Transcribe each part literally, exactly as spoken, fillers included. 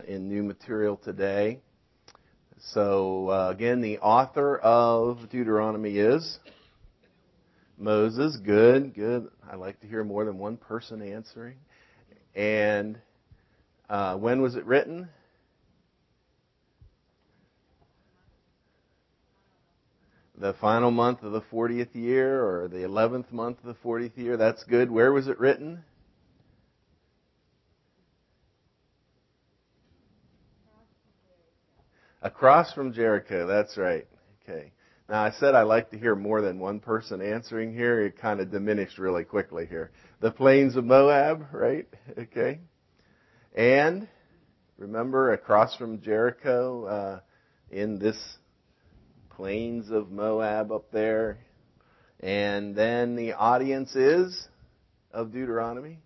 in new material today. So uh, again, the author of Deuteronomy is Moses. Good, good. I like to hear more than one person answering. And uh, when was it written? The final month of the fortieth year, or the eleventh month of the fortieth year. That's good. Where was it written? Across from Jericho. That's right. Okay. Now, I said I like to hear more than one person answering here. It kind of diminished really quickly here. The plains of Moab, right? Okay. And remember, across from Jericho, uh, in this plains of Moab up there. And then the audience is of Deuteronomy.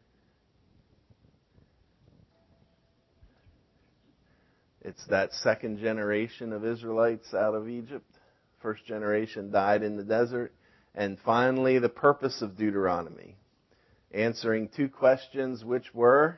It's that second generation of Israelites out of Egypt. First generation died in the desert. And finally, the purpose of Deuteronomy. Answering two questions, which were,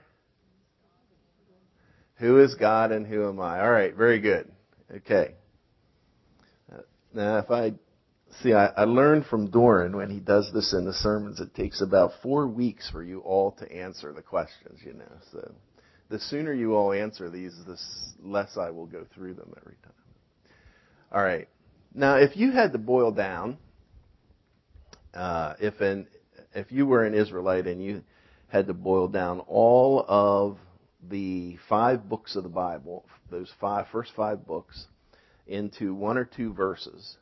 who is God and who am I? All right, very good. Okay. Now, if I, see, I, I learned from Doran when he does this in the sermons, it takes about four weeks for you all to answer the questions, you know. So the sooner you all answer these, the less I will go through them every time. All right. Now, if you had to boil down, uh, if an if you were an Israelite and you had to boil down all of the five books of the Bible, those five first five books, into one or two verses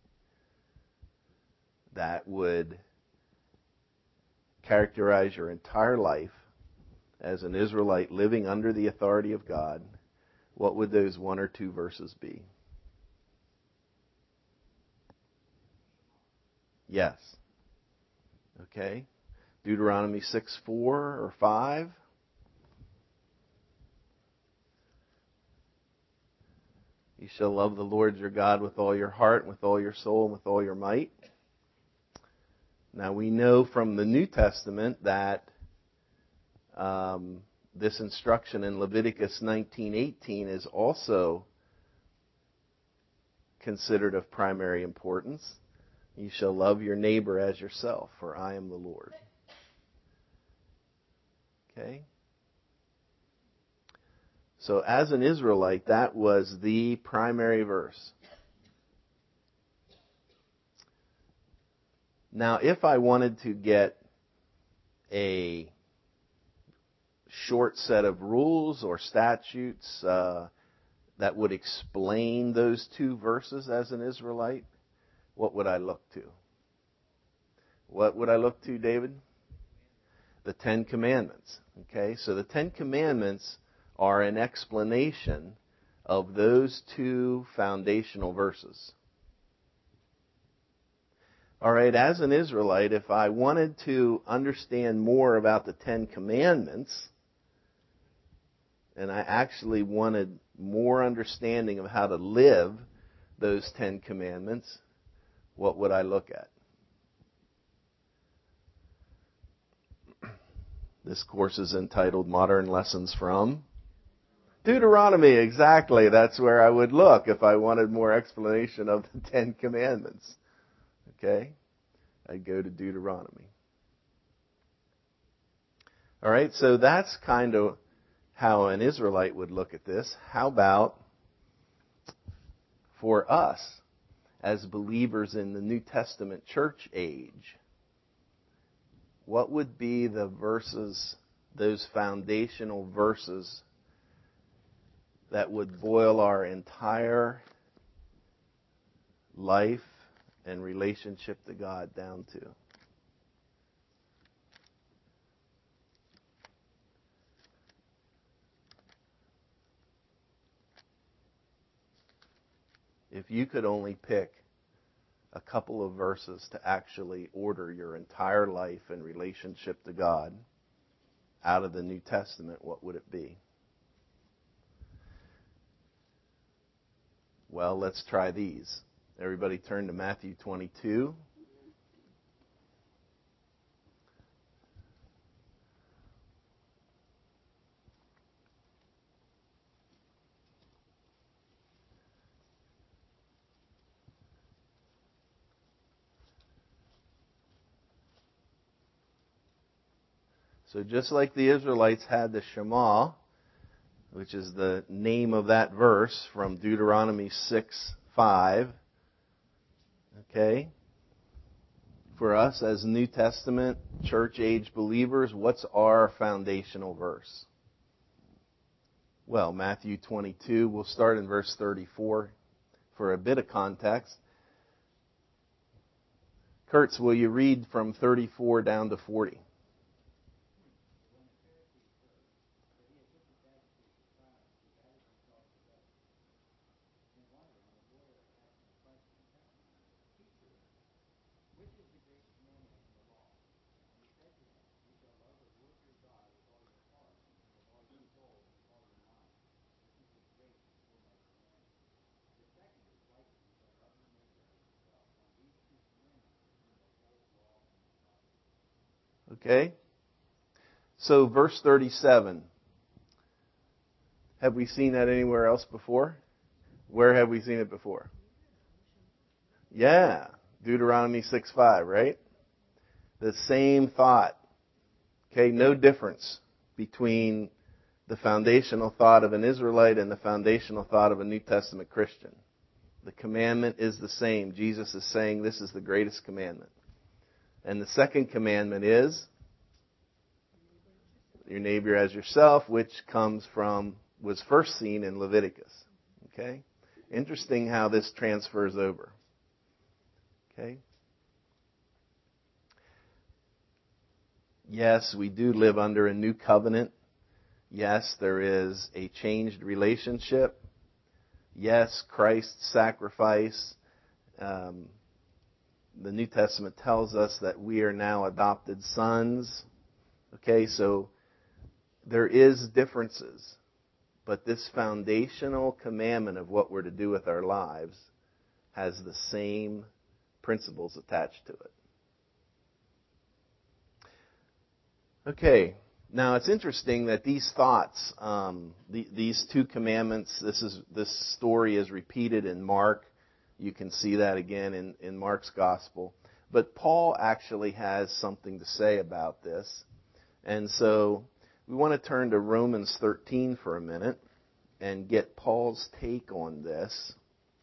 that would characterize your entire life as an Israelite living under the authority of God, what would those one or two verses be? Yes. Okay. Deuteronomy six four or five. You shall love the Lord your God with all your heart, with all your soul, and with all your might. Now we know from the New Testament that um, this instruction in Leviticus nineteen eighteen is also considered of primary importance. You shall love your neighbor as yourself, for I am the Lord. Okay? So as an Israelite, that was the primary verse. Now, if I wanted to get a short set of rules or statutes uh, that would explain those two verses as an Israelite, what would I look to? What would I look to, David? The Ten Commandments. Okay, so the Ten Commandments are an explanation of those two foundational verses. All right, as an Israelite, if I wanted to understand more about the Ten Commandments, and I actually wanted more understanding of how to live those Ten Commandments, what would I look at? This course is entitled Modern Lessons from Deuteronomy. Exactly. That's where I would look if I wanted more explanation of the Ten Commandments. Okay? I'd go to Deuteronomy. All right, so that's kind of how an Israelite would look at this. How about for us as believers in the New Testament church age? What would be the verses, those foundational verses that would boil our entire life and relationship to God down to? If you could only pick a couple of verses to actually order your entire life and relationship to God out of the New Testament, what would it be? Well, let's try these. Everybody turn to Matthew twenty-two. So just like the Israelites had the Shema, which is the name of that verse from Deuteronomy six five, okay? For us as New Testament church-age believers, what's our foundational verse? Well, Matthew twenty-two, we'll start in verse thirty-four for a bit of context. Kurtz, will you read from thirty-four down to forty? Okay? So verse thirty-seven. Have we seen that anywhere else before? Where have we seen it before? Yeah. Deuteronomy six five, right? The same thought. Okay, no difference between the foundational thought of an Israelite and the foundational thought of a New Testament Christian. The commandment is the same. Jesus is saying this is the greatest commandment. And the second commandment is your neighbor as yourself, which comes from, was first seen in Leviticus. Okay? Interesting how this transfers over. Okay? Yes, we do live under a new covenant. Yes, there is a changed relationship. Yes, Christ's sacrifice. Um, the New Testament tells us that we are now adopted sons. Okay, so there is differences. But this foundational commandment of what we're to do with our lives has the same principles attached to it. Okay, now it's interesting that these thoughts, um, the, these two commandments, this is this story is repeated in Mark. You can see that again in, in Mark's gospel. But Paul actually has something to say about this. And so we want to turn to Romans thirteen for a minute and get Paul's take on this.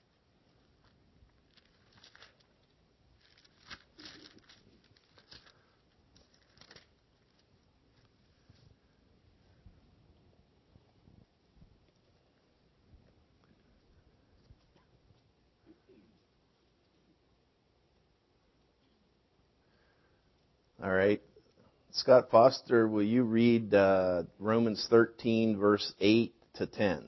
All right. Scott Foster, will you read uh, Romans thirteen, verse eight to ten?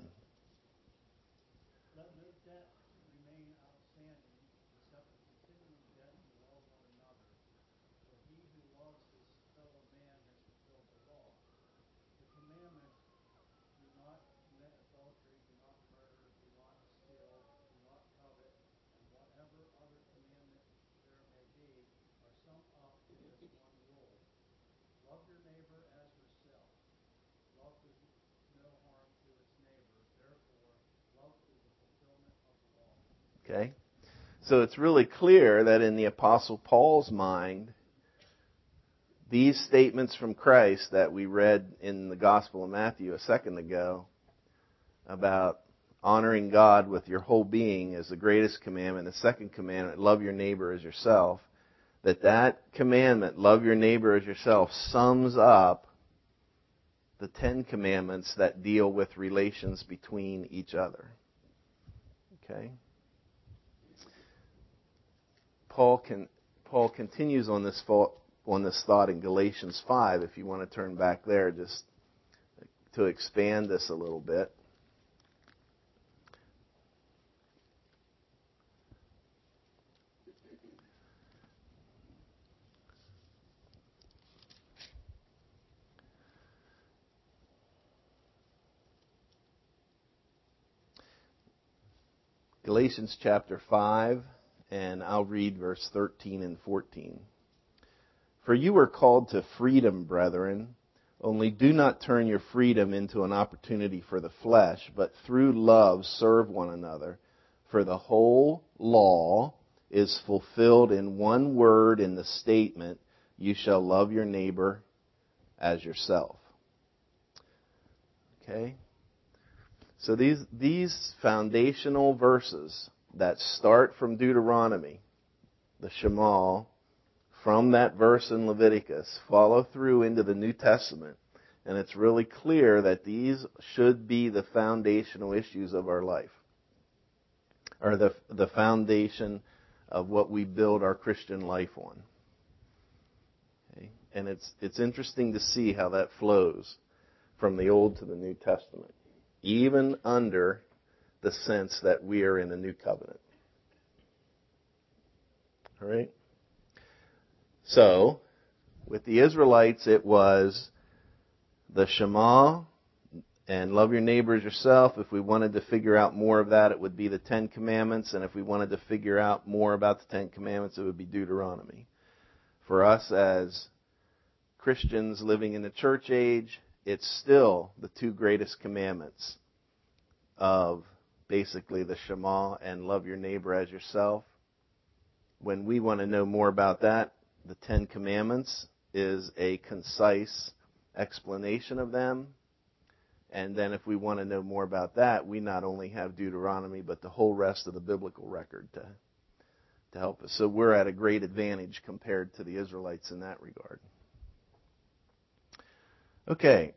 Let no debt remain outstanding, except the continuing debt to love one another. For he who loves his fellow man has fulfilled the law. The commandment, do not commit adultery, do not murder, do not steal, do not covet, and whatever other commandment there may be, are summed up in this one rule. Love your neighbor as yourself. Love does no harm to its neighbor. Therefore, love is the fulfillment of the law. Okay. So it's really clear that in the Apostle Paul's mind, these statements from Christ that we read in the Gospel of Matthew a second ago about honoring God with your whole being is the greatest commandment. The second commandment, love your neighbor as yourself, that that commandment, love your neighbor as yourself, sums up the Ten Commandments that deal with relations between each other. Okay? Paul can Paul continues on this thought, on this thought in Galatians five, if you want to turn back there just to expand this a little bit. Galatians chapter five, and I'll read verse thirteen and fourteen. For you were called to freedom, brethren, only do not turn your freedom into an opportunity for the flesh, but through love serve one another. For the whole law is fulfilled in one word in the statement, you shall love your neighbor as yourself. Okay? So these these foundational verses that start from Deuteronomy, the Shema, from that verse in Leviticus, follow through into the New Testament, and it's really clear that these should be the foundational issues of our life, or the the foundation of what we build our Christian life on. Okay? And it's it's interesting to see how that flows from the Old to the New Testament, even under the sense that we are in a new covenant. All right? So, with the Israelites, it was the Shema and love your neighbor as yourself. If we wanted to figure out more of that, it would be the Ten Commandments. And if we wanted to figure out more about the Ten Commandments, it would be Deuteronomy. For us as Christians living in the church age, it's still the two greatest commandments of basically the Shema and love your neighbor as yourself. When we want to know more about that, the Ten Commandments is a concise explanation of them. And then if we want to know more about that, we not only have Deuteronomy, but the whole rest of the biblical record to, to help us. So we're at a great advantage compared to the Israelites in that regard. Okay.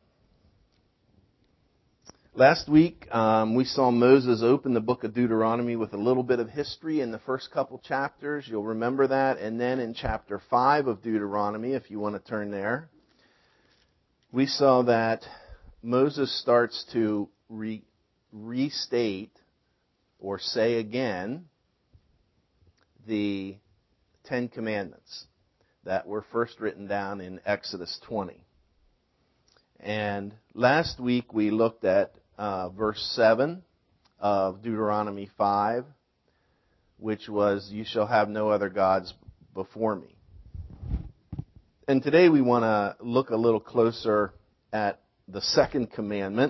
Last week, um, we saw Moses open the book of Deuteronomy with a little bit of history in the first couple chapters. You'll remember that. And then in chapter five of Deuteronomy, if you want to turn there, we saw that Moses starts to re- restate or say again the Ten Commandments that were first written down in Exodus twenty. And last week we looked at uh, verse seven of Deuteronomy five, which was, "You shall have no other gods before me." And today we want to look a little closer at the second commandment.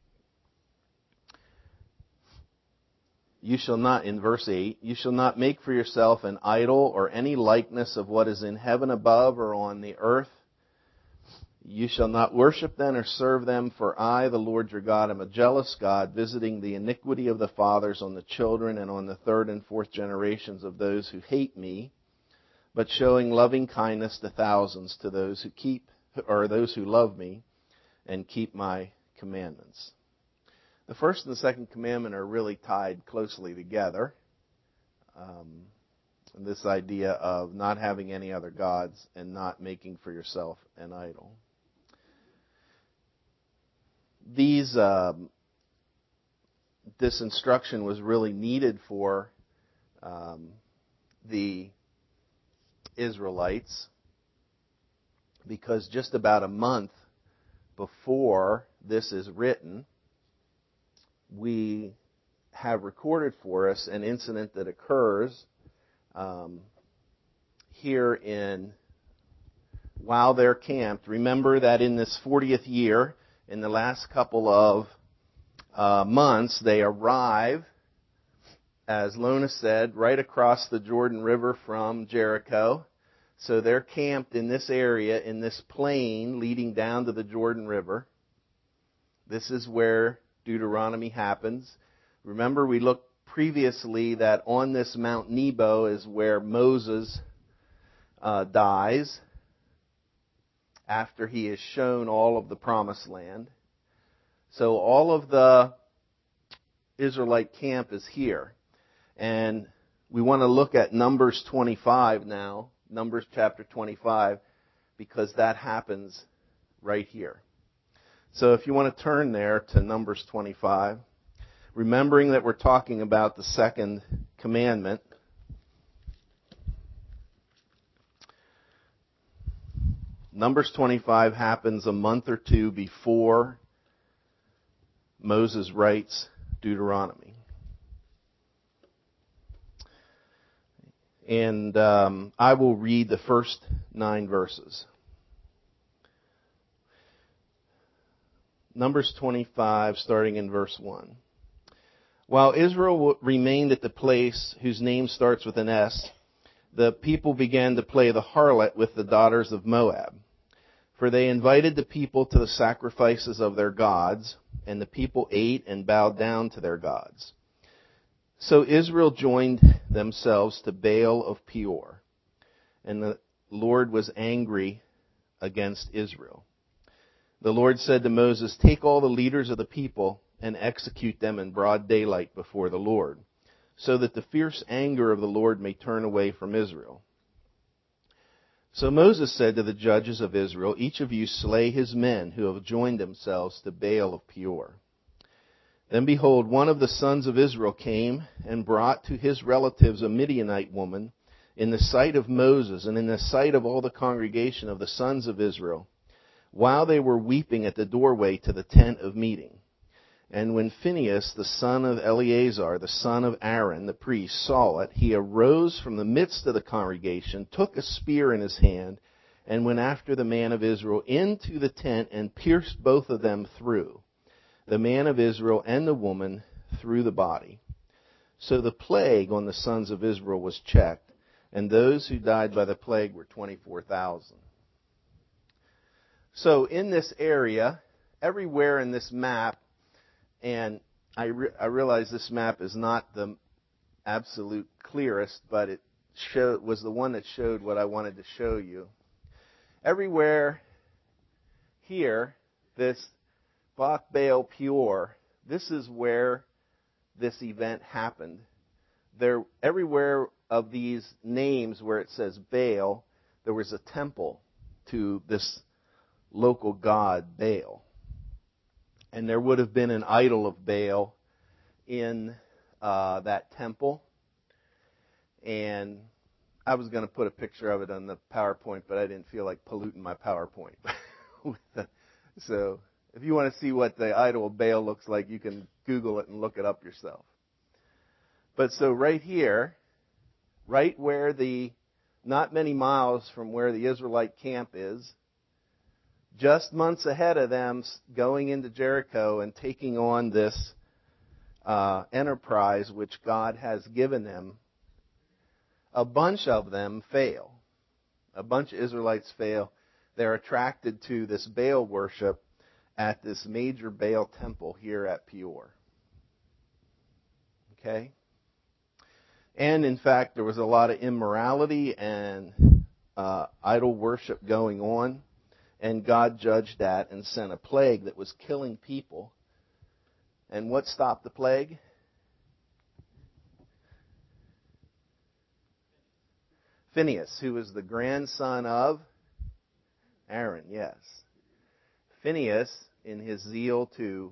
You shall not, in verse eight, "You shall not make for yourself an idol or any likeness of what is in heaven above or on the earth. You shall not worship them or serve them, for I, the Lord your God, am a jealous God, visiting the iniquity of the fathers on the children and on the third and fourth generations of those who hate me, but showing loving kindness to thousands, to those who keep, or those who love me and keep my commandments." The first and the second commandment are really tied closely together. Um, and this idea of not having any other gods and not making for yourself an idol. These, um, this instruction was really needed for um, the Israelites, because just about a month before this is written, we have recorded for us an incident that occurs um, here in, while they're camped. Remember that in this fortieth year, in the last couple of uh, months, they arrive, as Lona said, right across the Jordan River from Jericho. So they're camped in this area, in this plain leading down to the Jordan River. This is where Deuteronomy happens. Remember, we looked previously that on this Mount Nebo is where Moses uh, dies after he is shown all of the promised land. So all of the Israelite camp is here. And we want to look at Numbers twenty-five now, Numbers chapter twenty-five, because that happens right here. So if you want to turn there to Numbers twenty-five, remembering that we're talking about the second commandment, Numbers twenty-five happens a month or two before Moses writes Deuteronomy. And um, I will read the first nine verses. Numbers twenty-five, starting in verse one. While Israel remained at the place whose name starts with an S, the people began to play the harlot with the daughters of Moab. For they invited the people to the sacrifices of their gods, and the people ate and bowed down to their gods. So Israel joined themselves to Baal of Peor, and the Lord was angry against Israel. The Lord said to Moses, "Take all the leaders of the people and execute them in broad daylight before the Lord, so that the fierce anger of the Lord may turn away from Israel." So Moses said to the judges of Israel, "Each of you slay his men who have joined themselves to Baal of Peor." Then behold, one of the sons of Israel came and brought to his relatives a Midianite woman in the sight of Moses and in the sight of all the congregation of the sons of Israel, while they were weeping at the doorway to the tent of meeting. And when Phinehas, the son of Eleazar, the son of Aaron, the priest, saw it, he arose from the midst of the congregation, took a spear in his hand, and went after the man of Israel into the tent and pierced both of them through, the man of Israel and the woman, through the body. So the plague on the sons of Israel was checked, and those who died by the plague were twenty-four thousand. So in this area, everywhere in this map, and I, re- I realize this map is not the absolute clearest, but it showed, was the one that showed what I wanted to show you. Everywhere here, this Bach Baal Peor, this is where this event happened. There, everywhere of these names where it says Baal, there was a temple to this local god Baal. And there would have been an idol of Baal in uh, that temple. And I was going to put a picture of it on the PowerPoint, but I didn't feel like polluting my PowerPoint. So if you want to see what the idol of Baal looks like, you can Google it and look it up yourself. But so right here, right where the, not many miles from where the Israelite camp is, just months ahead of them going into Jericho and taking on this uh, enterprise which God has given them, a bunch of them fail. A bunch of Israelites fail. They're attracted to this Baal worship at this major Baal temple here at Peor. Okay? And in fact, there was a lot of immorality and uh, idol worship going on. And God judged that and sent a plague that was killing people. And what stopped the plague? Phinehas, who was the grandson of Aaron, yes. Phinehas, in his zeal to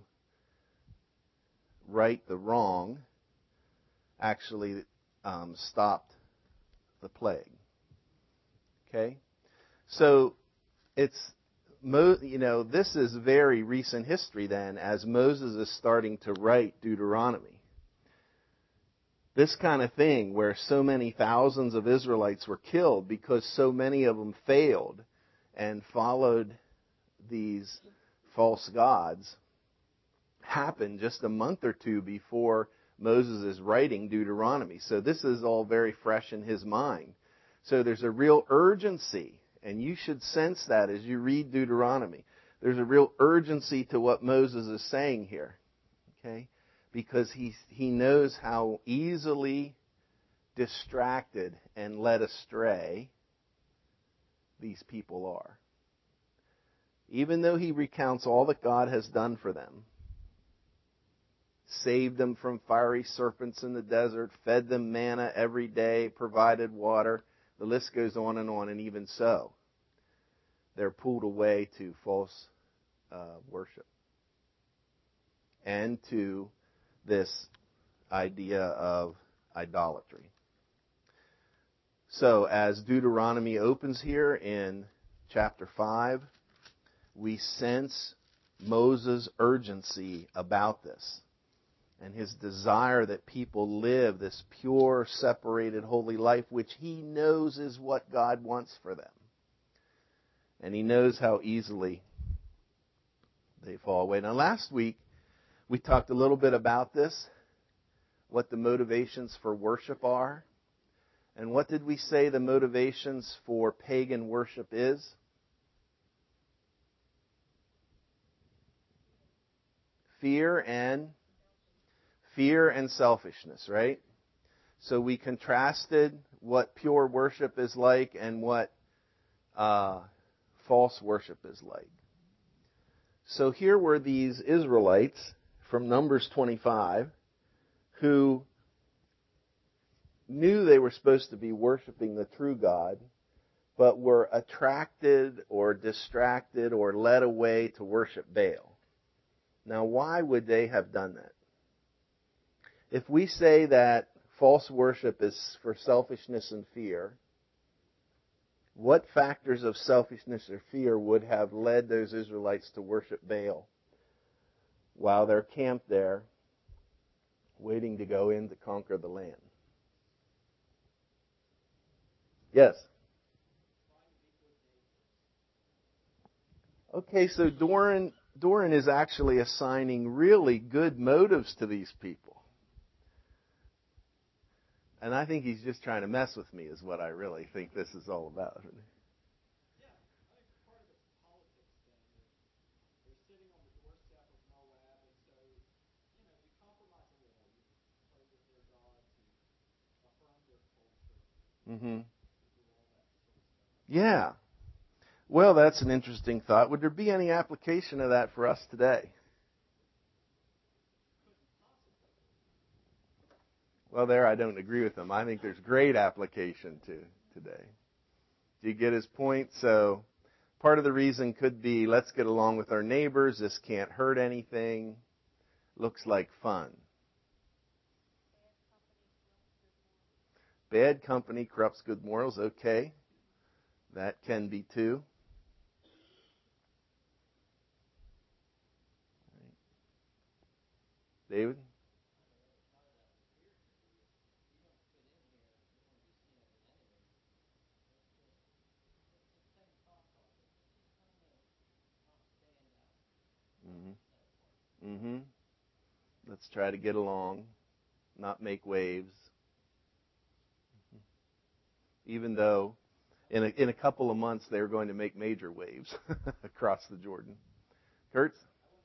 right the wrong, actually um, stopped the plague. Okay? So, it's, you know, this is very recent history then, as Moses is starting to write Deuteronomy. This kind of thing where so many thousands of Israelites were killed because so many of them failed and followed these false gods happened just a month or two before Moses is writing Deuteronomy. So this is all very fresh in his mind. So there's a real urgency. And you should sense that as you read Deuteronomy. There's a real urgency to what Moses is saying here. Okay? Because he, he knows how easily distracted and led astray these people are. Even though he recounts all that God has done for them, saved them from fiery serpents in the desert, fed them manna every day, provided water, the list goes on and on, and even so, they're pulled away to false uh, worship and to this idea of idolatry. So as Deuteronomy opens here in chapter five, we sense Moses' urgency about this and his desire that people live this pure, separated, holy life, which he knows is what God wants for them. And he knows how easily they fall away. Now, last week, we talked a little bit about this, what the motivations for worship are. And what did we say the motivations for pagan worship is? Fear and fear and selfishness, right? So we contrasted what pure worship is like and what uh, false worship is like. So here were these Israelites from Numbers twenty-five who knew they were supposed to be worshiping the true God, but were attracted or distracted or led away to worship Baal. Now, why would they have done that? If we say that false worship is for selfishness and fear, what factors of selfishness or fear would have led those Israelites to worship Baal while they're camped there waiting to go in to conquer the land? Yes? Okay, so Doran, Doran is actually assigning really good motives to these people. And I think he's just trying to mess with me is what I really think this is all about. Yeah, I think part of it's politics then. They're sitting on the doorstep of Moab, and so, you know, you compromise a little. You play with their God to affirm their culture, Mm-hmm. to do all that sort of stuff. Yeah. Well, that's an interesting thought. Would there be any application of that for us today? Well, there I don't agree with him. I think there's great application to today. Do you get his point? So part of the reason could be let's get along with our neighbors. This can't hurt anything. Looks like fun. Bad company corrupts good morals. Okay. That can be too. David? Mm-hmm. Mm-hmm. Let's try to get along, not make waves. Even though in a, in a couple of months they're going to make major waves across the Jordan. Kurtz?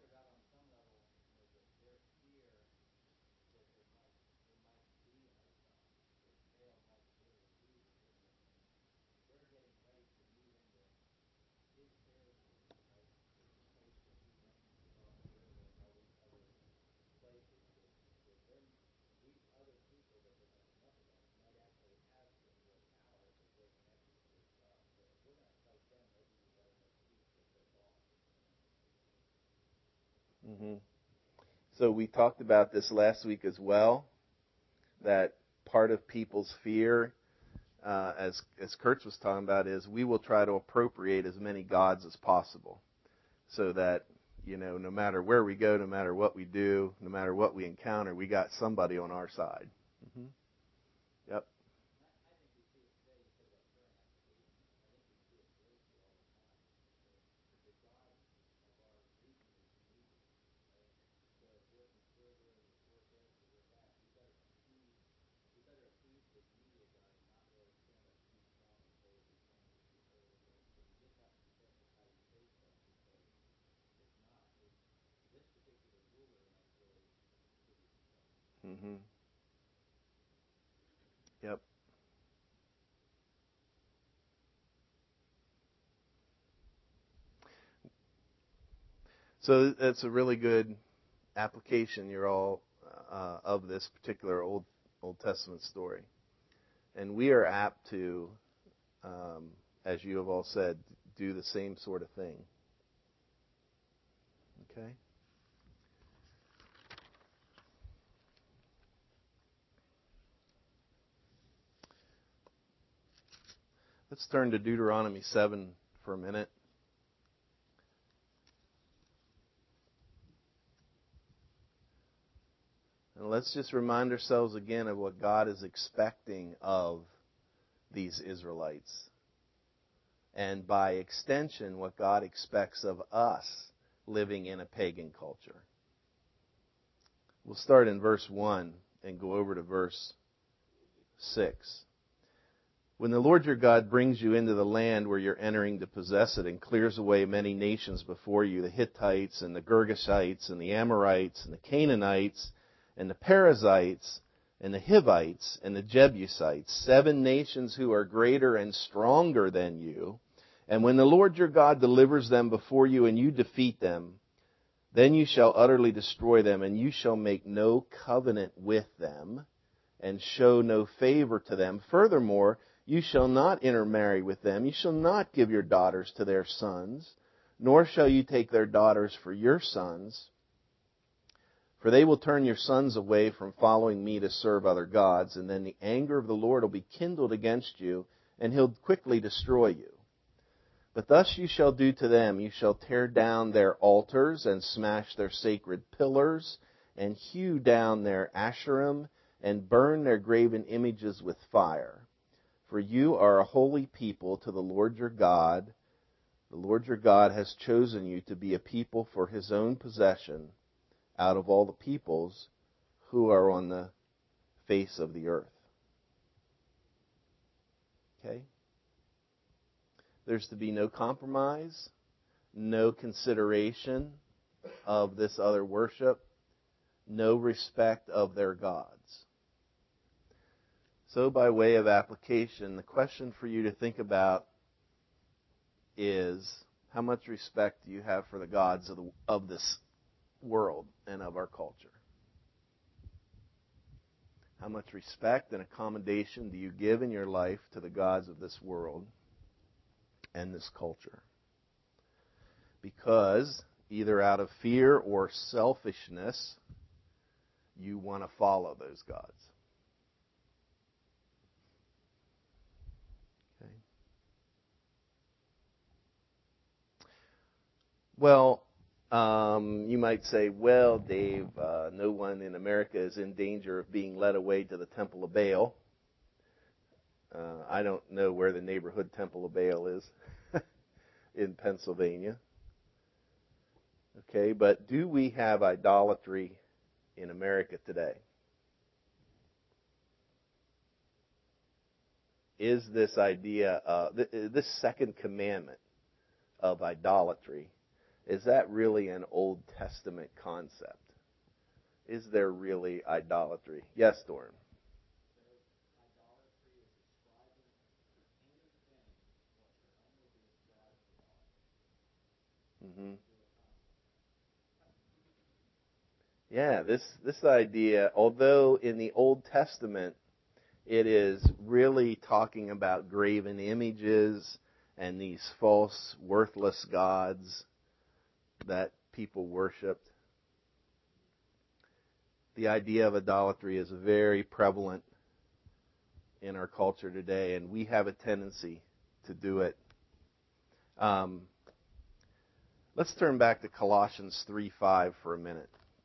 Mm-hmm. So we talked about this last week as well, that part of people's fear, uh, as as Kurtz was talking about, is we will try to appropriate as many gods as possible, so that, you know, no matter where we go, no matter what we do, no matter what we encounter, we got somebody on our side. Mm-hmm. Yep. Mm-hmm. Yep. So that's a really good application, you're all, uh, of this particular Old Old Testament story. And we are apt to, um, as you have all said, do the same sort of thing. Okay? Let's turn to Deuteronomy seven for a minute. And let's just remind ourselves again of what God is expecting of these Israelites. And by extension, what God expects of us living in a pagan culture. We'll start in verse one and go over to verse six. When the Lord your God brings you into the land where you're entering to possess it and clears away many nations before you, the Hittites and the Girgashites and the Amorites and the Canaanites and the Perizzites and the Hivites and the Jebusites, seven nations who are greater and stronger than you, and when the Lord your God delivers them before you and you defeat them, then you shall utterly destroy them, and you shall make no covenant with them and show no favor to them. Furthermore, you shall not intermarry with them. You shall not give your daughters to their sons, nor shall you take their daughters for your sons. For they will turn your sons away from following me to serve other gods, and then the anger of the Lord will be kindled against you, and he'll quickly destroy you. But thus you shall do to them. You shall tear down their altars and smash their sacred pillars, and hew down their Asherim, and burn their graven images with fire. For you are a holy people to the Lord your God. The Lord your God has chosen you to be a people for his own possession out of all the peoples who are on the face of the earth. Okay? There's to be no compromise, no consideration of this other worship, no respect of their gods. So by way of application, the question for you to think about is, how much respect do you have for the gods of, the, of this world and of our culture? How much respect and accommodation do you give in your life to the gods of this world and this culture? Because either out of fear or selfishness, you want to follow those gods. Okay. Well, um, you might say, well, Dave, uh, no one in America is in danger of being led away to the Temple of Baal. Uh, I don't know where the neighborhood Temple of Baal is in Pennsylvania. Okay, but do we have idolatry in America today? Is this idea, uh, th- this second commandment of idolatry, is that really an Old Testament concept? Is there really idolatry? Yes, Doran. Mm-hmm. Yeah, this this idea, although in the Old Testament it is really talking about graven images and these false, worthless gods that people worshipped, the idea of idolatry is very prevalent in our culture today, and we have a tendency to do it. Um, let's turn back to Colossians three five for a minute.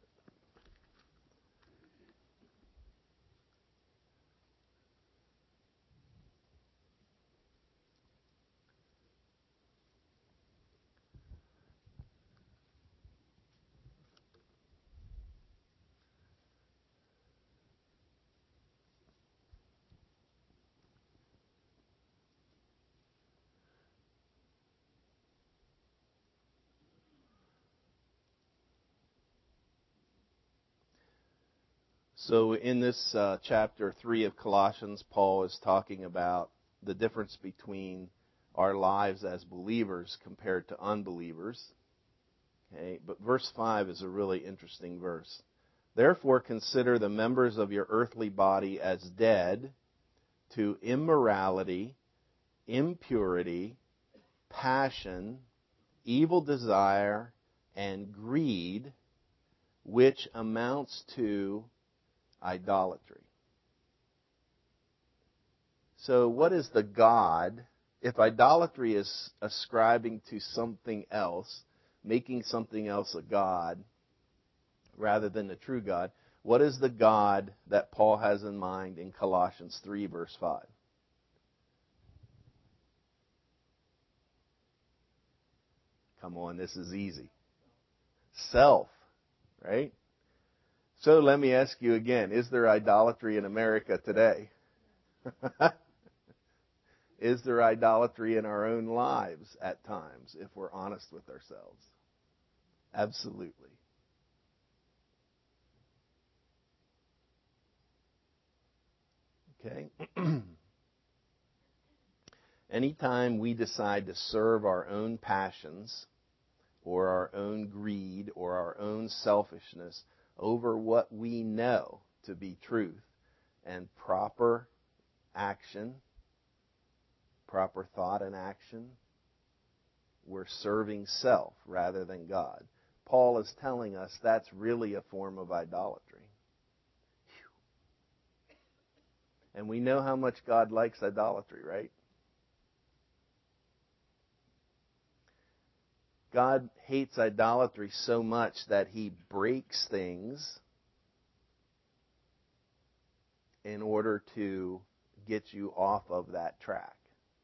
So in this uh, chapter three of Colossians, Paul is talking about the difference between our lives as believers compared to unbelievers. Okay, but verse five is a really interesting verse. Therefore consider the members of your earthly body as dead to immorality, impurity, passion, evil desire, and greed, which amounts to idolatry. So what is the God? If idolatry is ascribing to something else, making something else a God rather than the true God, what is the God that Paul has in mind in Colossians three verse five? Come on, this is easy. Self, right? So let me ask you again, is there idolatry in America today? Is there idolatry in our own lives at times, if we're honest with ourselves? Absolutely. Okay? Anytime we decide to serve our own passions or our own greed or our own selfishness over what we know to be truth and proper action, proper thought and action, we're serving self rather than God. Paul is telling us that's really a form of idolatry. And we know how much God likes idolatry, right? God hates idolatry so much that he breaks things in order to get you off of that track.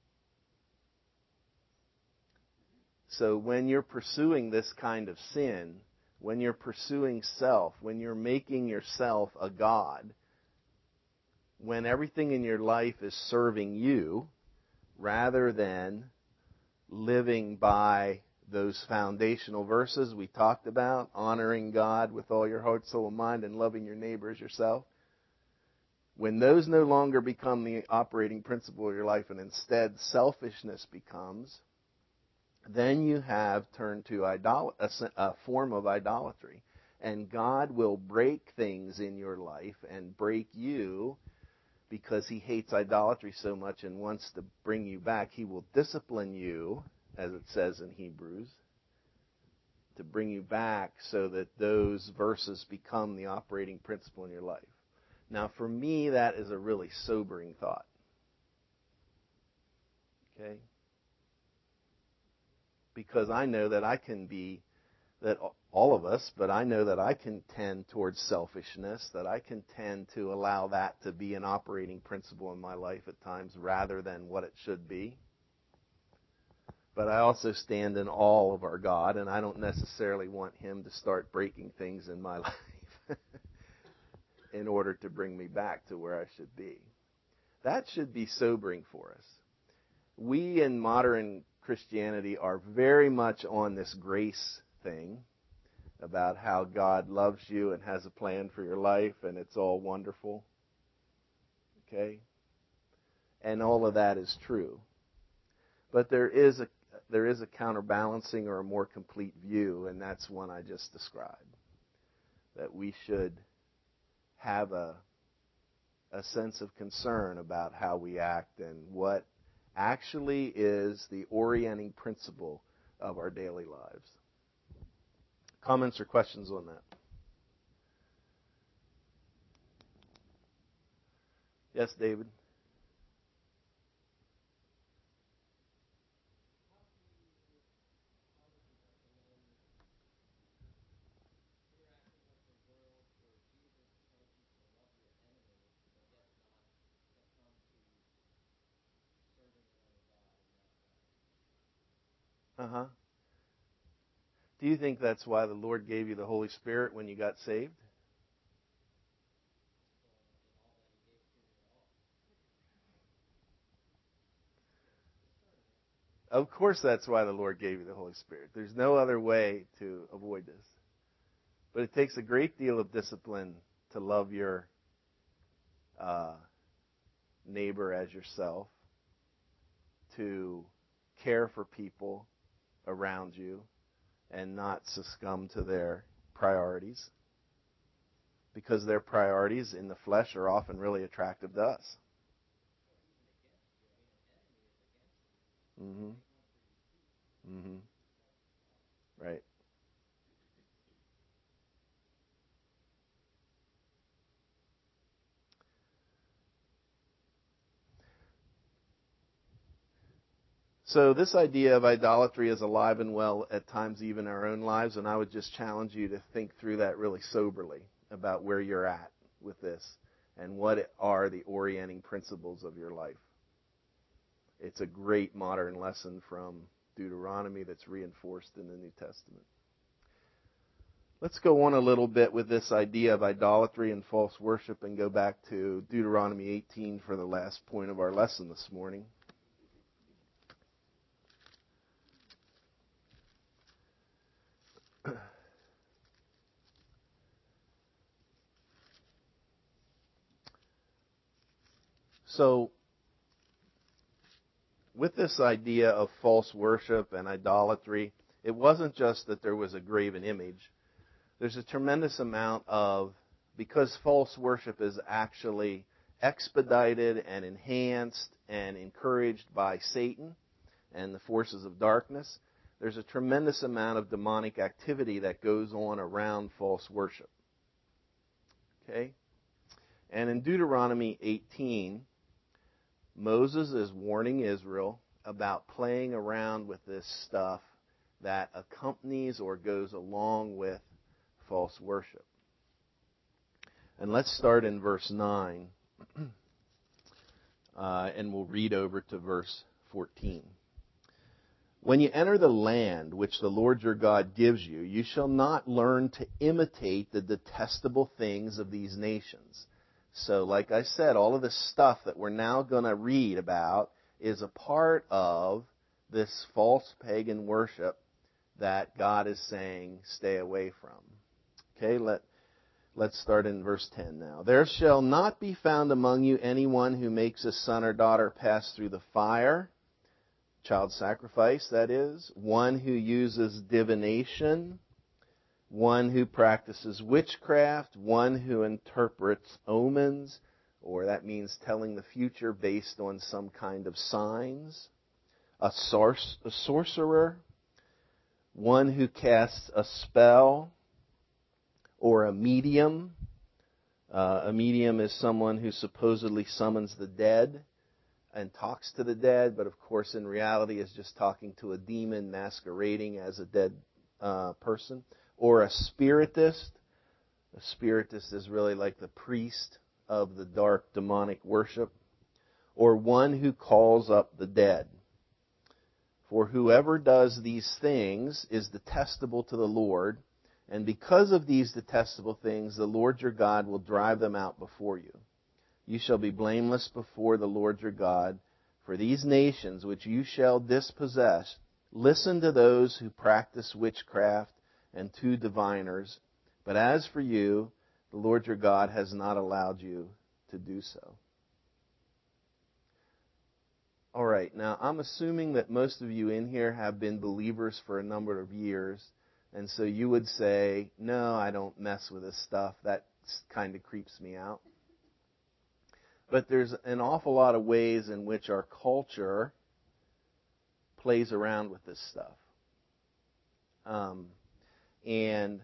So when you're pursuing this kind of sin, when you're pursuing self, when you're making yourself a god, when everything in your life is serving you rather than living by those foundational verses we talked about, honoring God with all your heart, soul, and mind, and loving your neighbor as yourself, when those no longer become the operating principle of your life and instead selfishness becomes, then you have turned to idol- a, a form of idolatry. And God will break things in your life and break you because he hates idolatry so much and wants to bring you back. He will discipline you, as it says in Hebrews, to bring you back so that those verses become the operating principle in your life. Now, for me, that is a really sobering thought. Okay? Because I know that I can be, that all of us, but I know that I can tend towards selfishness, that I can tend to allow that to be an operating principle in my life at times rather than what it should be. But I also stand in awe of our God, and I don't necessarily want him to start breaking things in my life in order to bring me back to where I should be. That should be sobering for us. We in modern Christianity are very much on this grace thing about how God loves you and has a plan for your life and it's all wonderful. Okay? And all of that is true. But there is a there is a counterbalancing or a more complete view, and that's one I just described. That we should have a a sense of concern about how we act and what actually is the orienting principle of our daily lives. Comments or questions on that? Yes, David? Uh-huh. Do you think that's why the Lord gave you the Holy Spirit when you got saved? Of course that's why the Lord gave you the Holy Spirit. There's no other way to avoid this. But it takes a great deal of discipline to love your uh, neighbor as yourself, to care for people around you and not succumb to their priorities, because their priorities in the flesh are often really attractive to us. Mm-hmm. Mm-hmm. Right. So this idea of idolatry is alive and well at times even in our own lives, and I would just challenge you to think through that really soberly about where you're at with this and what are the orienting principles of your life. It's a great modern lesson from Deuteronomy that's reinforced in the New Testament. Let's go on a little bit with this idea of idolatry and false worship and go back to Deuteronomy eighteen for the last point of our lesson this morning. So, with this idea of false worship and idolatry, it wasn't just that there was a graven image. There's a tremendous amount of, because false worship is actually expedited and enhanced and encouraged by Satan and the forces of darkness, there's a tremendous amount of demonic activity that goes on around false worship. Okay? And in Deuteronomy eighteen, Moses is warning Israel about playing around with this stuff that accompanies or goes along with false worship. And let's start in verse nine, uh, and we'll read over to verse fourteen. When you enter the land which the Lord your God gives you, you shall not learn to imitate the detestable things of these nations. So, like I said, all of this stuff that we're now going to read about is a part of this false pagan worship that God is saying stay away from. Okay, let, let's start in verse ten now. There shall not be found among you anyone who makes a son or daughter pass through the fire, child sacrifice, that is, one who uses divination, one who practices witchcraft, one who interprets omens, or that means telling the future based on some kind of signs, a, sor- a sorcerer, one who casts a spell, or a medium. Uh, a medium is someone who supposedly summons the dead and talks to the dead, but of course in reality is just talking to a demon masquerading as a dead uh, person. Or a spiritist. A spiritist is really like the priest of the dark demonic worship. Or one who calls up the dead. For whoever does these things is detestable to the Lord, and because of these detestable things, the Lord your God will drive them out before you. You shall be blameless before the Lord your God, for these nations which you shall dispossess, listen to those who practice witchcraft and to diviners, but as for you, the Lord your God has not allowed you to do so. All right, now I'm assuming that most of you in here have been believers for a number of years, and so you would say, no, I don't mess with this stuff. That kind of creeps me out. But there's an awful lot of ways in which our culture plays around with this stuff. Um, and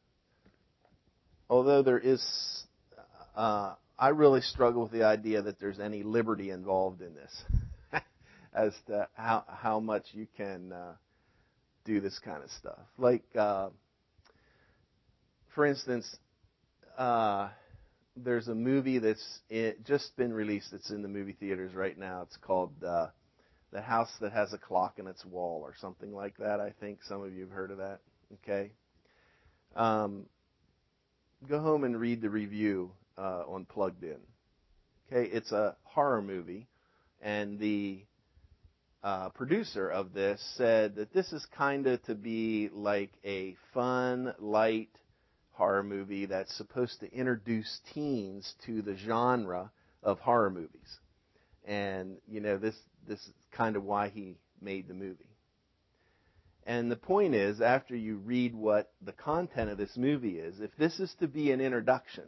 although there is, uh, I really struggle with the idea that there's any liberty involved in this as to how how much you can uh, do this kind of stuff. Like, uh, for instance, uh, there's a movie that's it, just been released. It's in the movie theaters right now. It's called uh, The House That Has a Clock in Its Wall, or something like that. I think some of you have heard of that. Okay. Um, go home and read the review uh, on Plugged In. Okay, it's a horror movie, and the uh, producer of this said that this is kind of to be like a fun, light horror movie that's supposed to introduce teens to the genre of horror movies. And, you know, this this is kind of why he made the movie. And the point is, after you read what the content of this movie is, if this is to be an introduction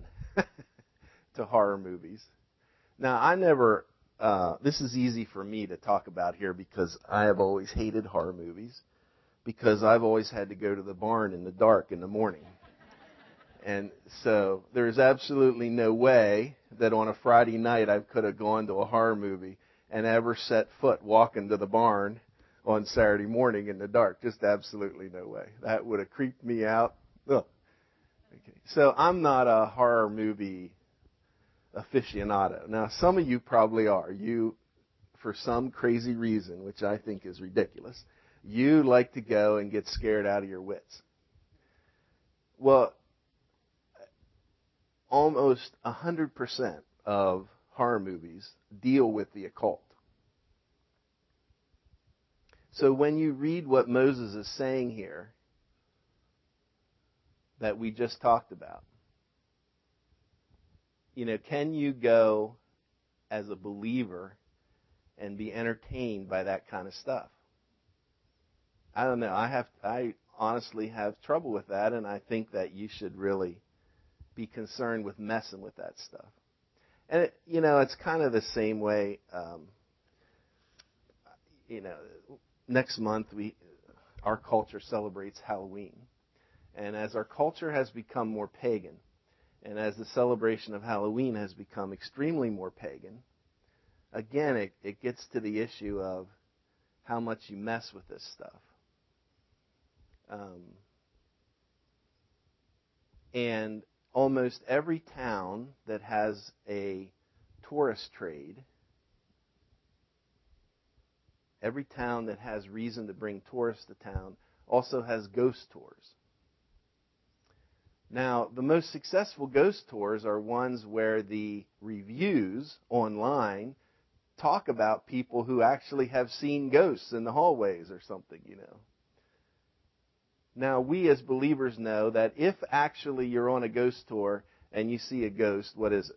to horror movies. Now, I never, uh, this is easy for me to talk about here because I have always hated horror movies, because I've always had to go to the barn in the dark in the morning. And so there's absolutely no way that on a Friday night I could have gone to a horror movie and ever set foot walking to the barn on Saturday morning in the dark. Just absolutely no way. That would have creeped me out. Ugh. Okay. So I'm not a horror movie aficionado. Now, some of you probably are. You, for some crazy reason, which I think is ridiculous, you like to go and get scared out of your wits. Well, almost one hundred percent of horror movies deal with the occult. So when you read what Moses is saying here, that we just talked about, you know, can you go as a believer and be entertained by that kind of stuff. I don't know. I have I honestly have trouble with that, and I think that you should really be concerned with messing with that stuff. And it, you know, it's kind of the same way. Um, you know, next month we our culture celebrates Halloween, and as our culture has become more pagan, and as the celebration of Halloween has become extremely more pagan, again, it, it gets to the issue of how much you mess with this stuff. Um, and almost every town that has a tourist trade, every town that has reason to bring tourists to town, also has ghost tours. Now, the most successful ghost tours are ones where the reviews online talk about people who actually have seen ghosts in the hallways or something, you know. Now, we as believers know that if actually you're on a ghost tour and you see a ghost, what is it?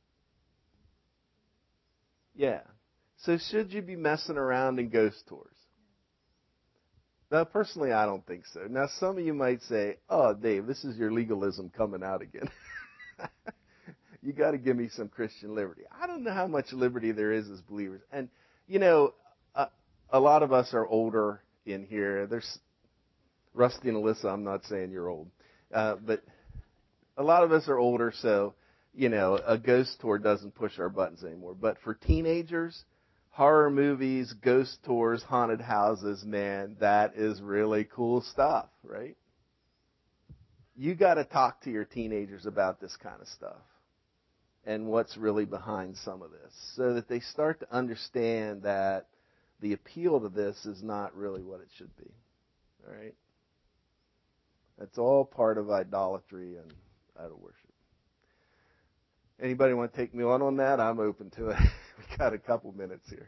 Yeah. So should you be messing around in ghost tours? Now, personally, I don't think so. Now, some of you might say, oh, Dave, this is your legalism coming out again. You got to give me some Christian liberty. I don't know how much liberty there is as believers. And, you know, a, a lot of us are older in here. There's Rusty and Alyssa, I'm not saying you're old. Uh, but a lot of us are older, so, you know, a ghost tour doesn't push our buttons anymore. But for teenagers, horror movies, ghost tours, haunted houses, man, that is really cool stuff, right? You got to talk to your teenagers about this kind of stuff and what's really behind some of this so that they start to understand that the appeal to this is not really what it should be, all right? That's all part of idolatry and idol worship. Anybody want to take me on on that? I'm open to it. We got a couple minutes here.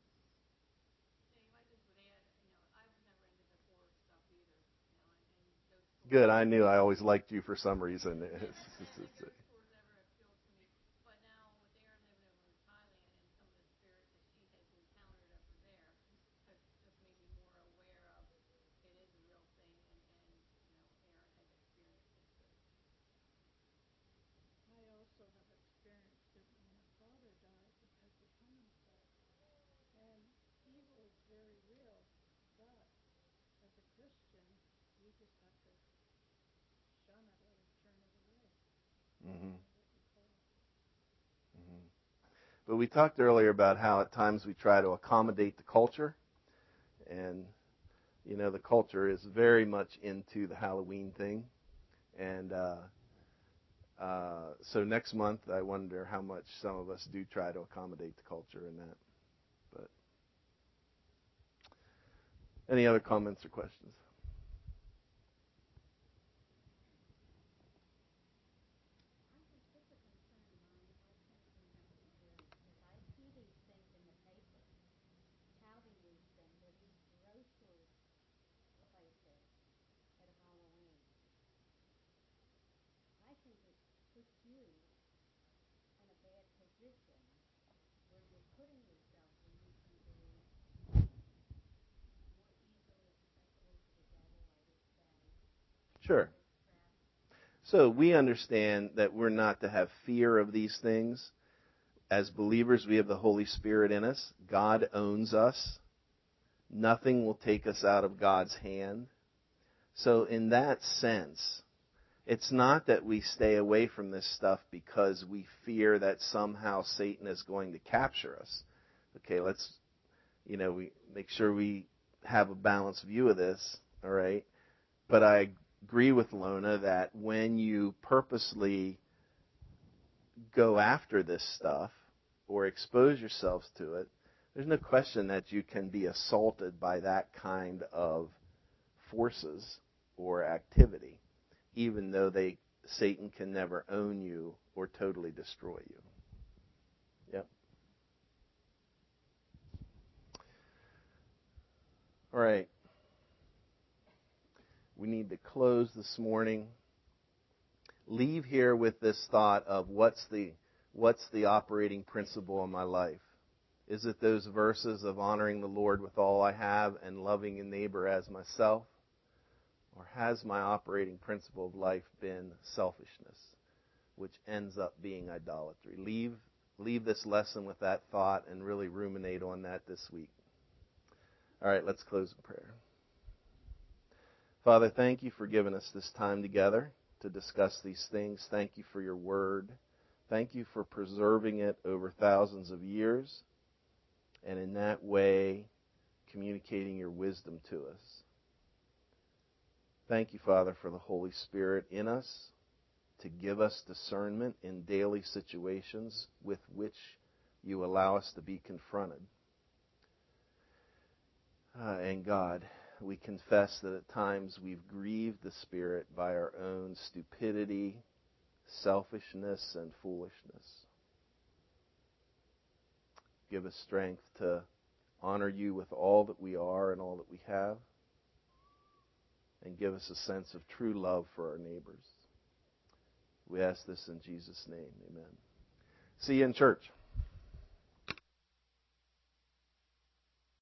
Good. I knew I always liked you for some reason. also have experienced it when my father died because he come and said, and evil is very real, but as a Christian, we just have to shun it or turn it away. Mm-hmm. Mm-hmm. But we talked earlier about how at times we try to accommodate the culture, and you know the culture is very much into the Halloween thing, and uh, uh, so next month I wonder how much some of us do try to accommodate the culture in that. But any other comments or questions? Sure. So we understand that we're not to have fear of these things. As believers, we have the Holy Spirit in us. God owns us. Nothing will take us out of God's hand. So in that sense, it's not that we stay away from this stuff because we fear that somehow Satan is going to capture us. Okay, let's, you know, we make sure we have a balanced view of this, all right? But I agree with Lona that when you purposely go after this stuff or expose yourselves to it, there's no question that you can be assaulted by that kind of forces or activity, even though they Satan can never own you or totally destroy you. Yep. All right. We need to close this morning. Leave here with this thought of what's the What's the operating principle in my life? Is it those verses of honoring the Lord with all I have and loving a neighbor as myself? Or has my operating principle of life been selfishness, which ends up being idolatry? Leave, leave this lesson with that thought and really ruminate on that this week. All right, let's close in prayer. Father, thank you for giving us this time together to discuss these things. Thank you for your word. Thank you for preserving it over thousands of years, and in that way communicating your wisdom to us. Thank you, Father, for the Holy Spirit in us to give us discernment in daily situations with which you allow us to be confronted. Uh, and God, we confess that at times we've grieved the Spirit by our own stupidity, selfishness, and foolishness. Give us strength to honor you with all that we are and all that we have, and give us a sense of true love for our neighbors. We ask this in Jesus' name. Amen. See you in church.